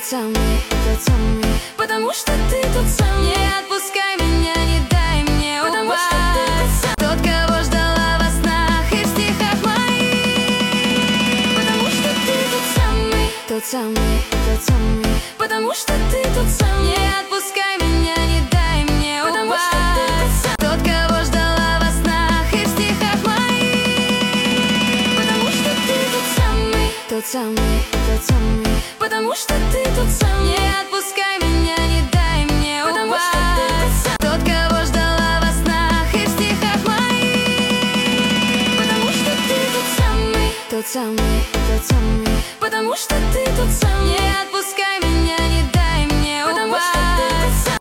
самый, потому что ты тот самый. Не отпускай меня, не дай мне упасть. Тот, кого ждала во снах и в стихах моих. Потому что ты тот самый, потому что ты тот самый. Не отпускай меня, не дай мне упасть. Тот, кого ждала во снах и в стихах моих. Потому что ты тот самый, потому что ты тот самый.